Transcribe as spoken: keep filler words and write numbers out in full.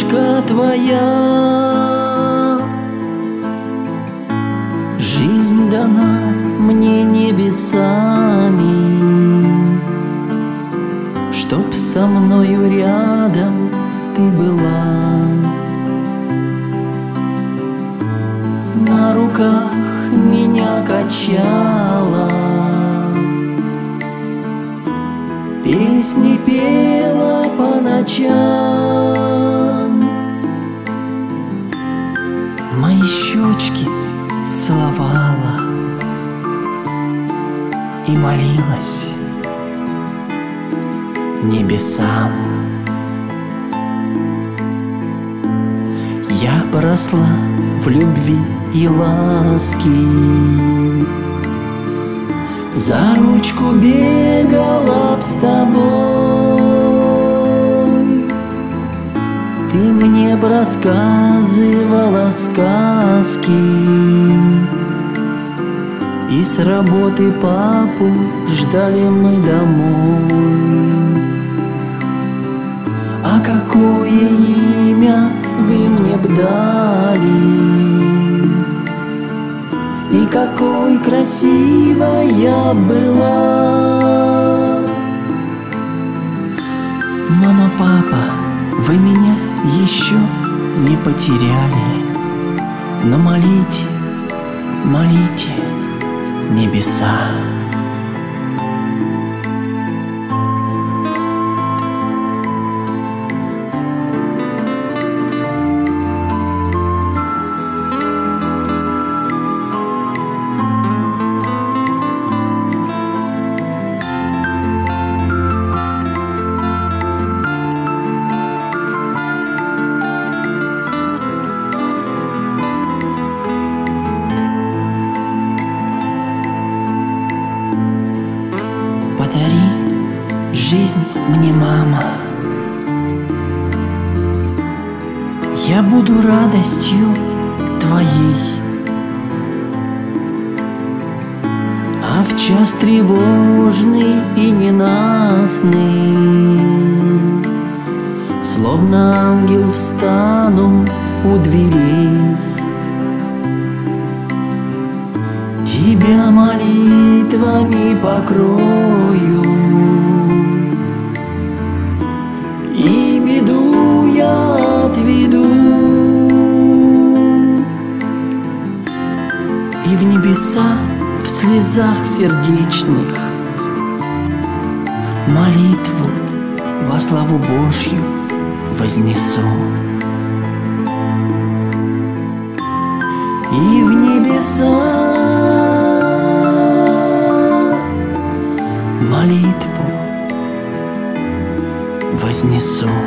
Матушка твоя, жизнь дана мне небесами, чтоб со мною рядом ты была. На руках меня качала, песни пела по ночам, мои щечки целовала и молилась небесам. Я поросла в любви и ласке, за ручку бегала б с тобой. Ты мне б рассказывала сказки, и с работы папу ждали мы домой. А какое имя вы мне б дали, и какой красивой я была. Мама, папа, вы меня еще не потеряли, но молите, молите небеса. Подари жизнь мне, мама, я буду радостью твоей. А в час тревожный и ненастный, словно ангел встану у дверей. Тебя молитвами покрою, и беду я отведу, и в небеса в слезах сердечных молитву во славу Божью вознесу. И в небеса молитву вознесу.